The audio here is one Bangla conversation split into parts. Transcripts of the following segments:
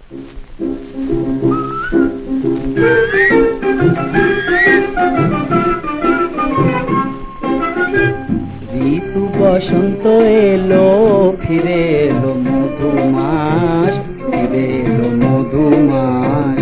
ঋতু বসন্ত এলো, ফিরে এলো মধুমাস, ফিরে এলো মধুমাস।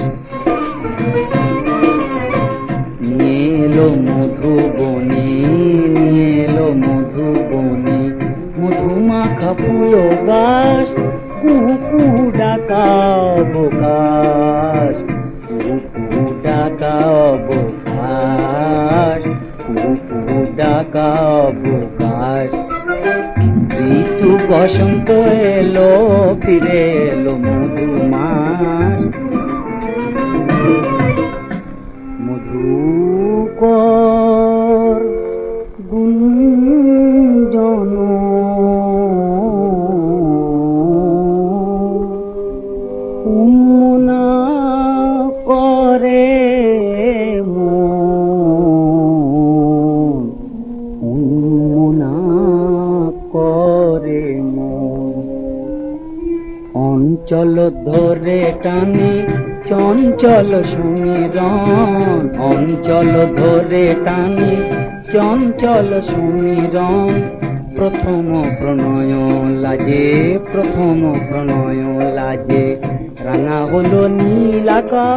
নিয়ে এলো মধুবনী, নিয়ে এলো মধুবনী, মধুমাখা ফুল গাছ, কুহু কুহু ডাকা অবকাশ, কুহু কুহু ডাকা অবকাশ, কুহু কুহু ডাকা অবকাশ। ঋতু বসন্ত এলো, ফিরে এলো মধুমাস। মধুকর গুঞ্জন উন্মনা করে মন, উন্মনা করে মন। অঞ্চল ধরে টানে চঞ্চল সমীরণ, অঞ্চল ধরে টানে চঞ্চল সমীরণ। প্রথম প্রণয় লাজে, প্রথম প্রণয় লাজে, রাঙা হলো নীল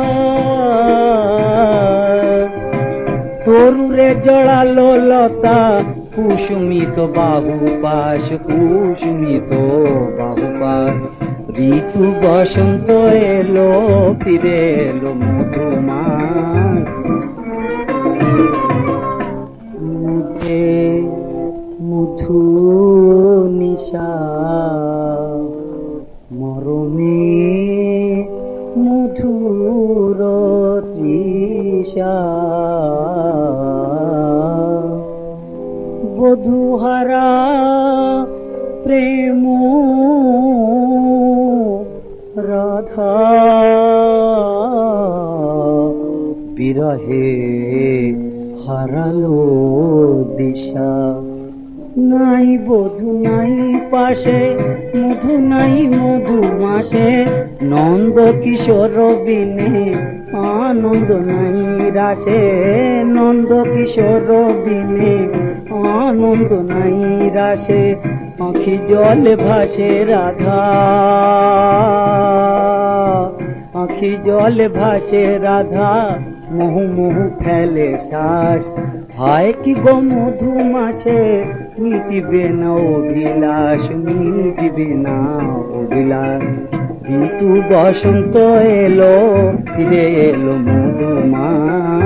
আকাশ। তরুরে জড়ালো লতা, কুসুমিত বাহুপাশ, কুসুমিত বাহুপাশ। ঋতু বসন্ত এলো, ফিরে এলো মধুমাস। মুঝে মধু নিশা, মরমে মধুর তৃষা। বধূহারা প্রেম রাধা, বিরহে হারালো দিশা। নাই বধূ নাই পাশে, মধু নাই মধুমাসে। নন্দ কিশোর বিনে আনন্দ নাই রাসে, নন্দ কিশোর বিনে আনন্দ নাই রাসে। আঁখি জল ভাসে রাধা, আঁখি জল ভাসে রাধা, মোহু মোহু ফেলে শ্বাস। হায় কি গো মধুমাসে, মিটিবে না অভিলাষ, মিটিবে না অভিলাষ। ঋতু বসন্ত এলো, ফিরে এলো মধুমাস।